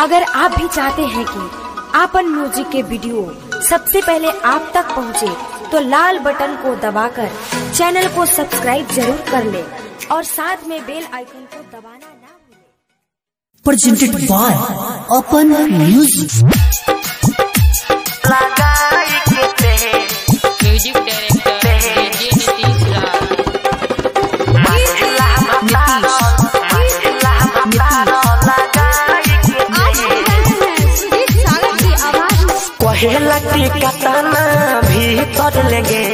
अगर आप भी चाहते हैं कि आपन म्यूजिक के वीडियो सबसे पहले आप तक पहुंचे, तो लाल बटन को दबाकर चैनल को सब्सक्राइब जरूर कर ले और साथ में बेल आइकन को दबाना ना भूलें। Presented by Open Music। Music director Nitish कहेला की कतना भीतर लगे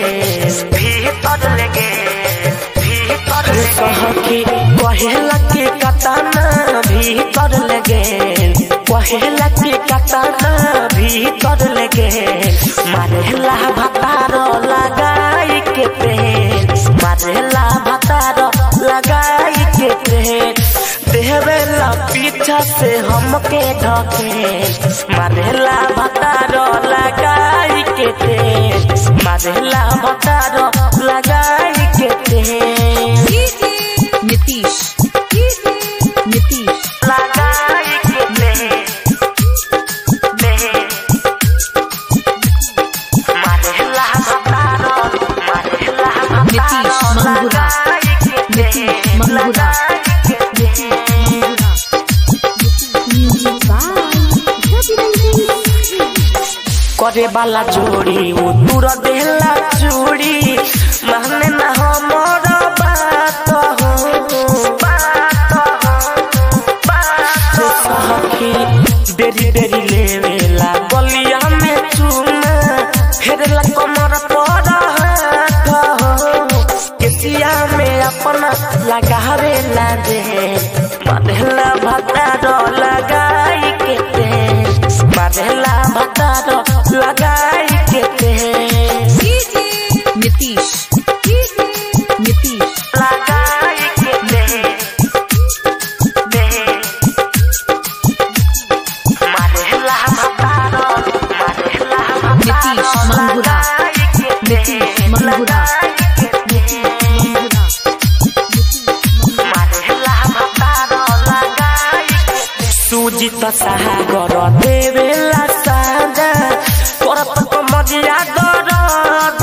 सहकी कहेला की कतना भीतर लगे कहेला की कतना भीतर लगे मारेला भतार लगाई के पेन मारेला भतार लगाई के पेन देवेला पीछा से हमके ढके मारेला भतार लगाई के पेन मारेला भतार लगाई के पेन नीतीश लगाई के पेन मारेला भतार नीतीश मंगुरा करे वाला जोड़ी वो दूर देला चूड़ी माने ना हमर बात हो सखी देरी देरी लेवेला गलिया में चूना फेरला कमर पर हाथ हो केसिया में अपना लगावे ला दे मारेला भतार लगाई के दे मारेला भतार लगाई के दे नीतीश लगाई के दे मारेला भतार नीतीश मंगुरा सुजित सागर देवेला साजा करत कमरिया दरद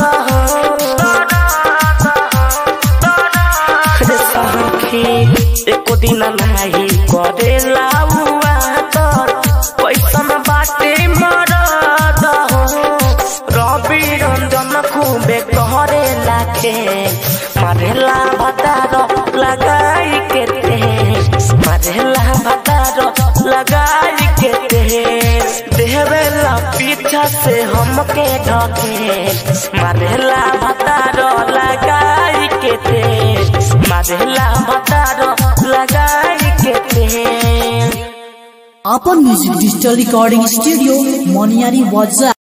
सखी एको दिन नाही करेला हुआ तर पैसन बाटे मरद रवि रंजन खूबे कहरे लाखे मारेला भतार लगाई के दे मारेला भतार लगाई के दे देवेला पीछा से हमके ढके मारेला भतार लगाई के दे मारेला भतार लगाई के दे। Open Music Digital Recording Studio, Moniari Waza।